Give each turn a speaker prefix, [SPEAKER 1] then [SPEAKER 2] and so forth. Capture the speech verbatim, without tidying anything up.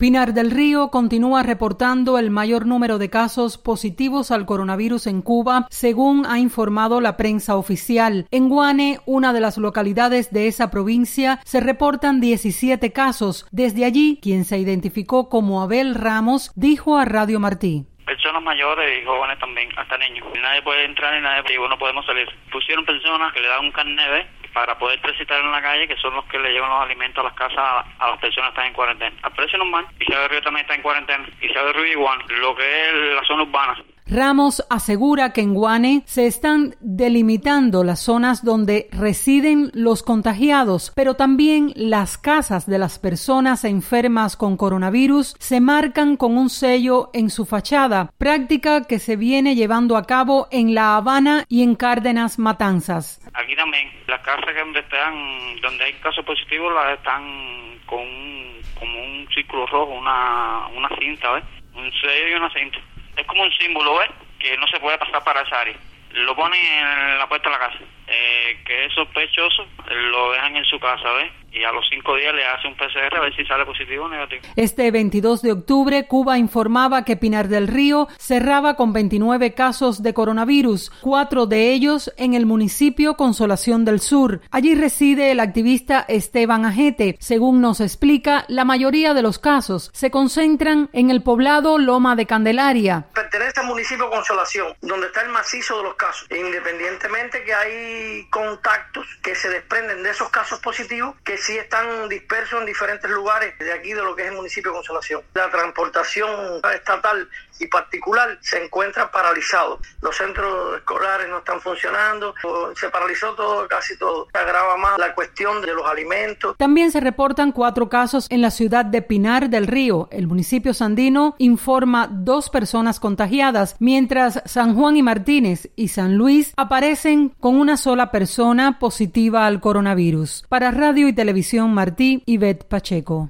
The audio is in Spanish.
[SPEAKER 1] Pinar del Río continúa reportando el mayor número de casos positivos al coronavirus en Cuba, según ha informado la prensa oficial. En Guane, una de las localidades de esa provincia, se reportan diecisiete casos. Desde allí, quien se identificó como Abel Ramos dijo a Radio Martí:
[SPEAKER 2] Personas mayores y jóvenes también, hasta niños. Nadie puede entrar y nadie, digo, no podemos salir. Pusieron personas que le dan un carnet para poder transitar en la calle, que son los que le llevan los alimentos a las casas a, a las personas que están en cuarentena. Al precio normal, Isabel Río también está en cuarentena. Isabel Río igual, lo que es la zona urbana.
[SPEAKER 1] Ramos asegura que en Guane se están delimitando las zonas donde residen los contagiados, pero también las casas de las personas enfermas con coronavirus se marcan con un sello en su fachada, práctica que se viene llevando a cabo en La Habana y en Cárdenas Matanzas.
[SPEAKER 2] Aquí también, las casas que donde están, donde hay casos positivos, las están con un, como un círculo rojo, una, una cinta, ¿ves? Un sello y una cinta. Es como un símbolo, ¿ves? Que no se puede pasar para esa área. Lo ponen en la puerta de la casa. Eh, que es sospechoso, lo dejan en su casa, ¿ves? Y a los cinco días le hace un P C R a ver si sale positivo o negativo.
[SPEAKER 1] Este veintidós de octubre, Cuba informaba que Pinar del Río cerraba con veintinueve casos de coronavirus, cuatro de ellos en el municipio Consolación del Sur. Allí reside el activista Esteban Ajete. Según nos explica, la mayoría de los casos se concentran en el poblado Loma de Candelaria.
[SPEAKER 3] Pertenece al municipio Consolación, donde está el macizo de los casos. Independientemente que hay contactos que se desprenden de esos casos positivos, que sí están dispersos en diferentes lugares de aquí, de lo que es el municipio de Consolación. La transportación estatal y particular se encuentra paralizado. Los centros escolares no están funcionando, se paralizó todo, casi todo. Se agrava más la cuestión de los alimentos.
[SPEAKER 1] También se reportan cuatro casos en la ciudad de Pinar del Río. El municipio sandino informa dos personas contagiadas, mientras San Juan y Martínez y San Luis aparecen con una sola persona positiva al coronavirus. Para Radio y Televisión Martí, Ivette Pacheco.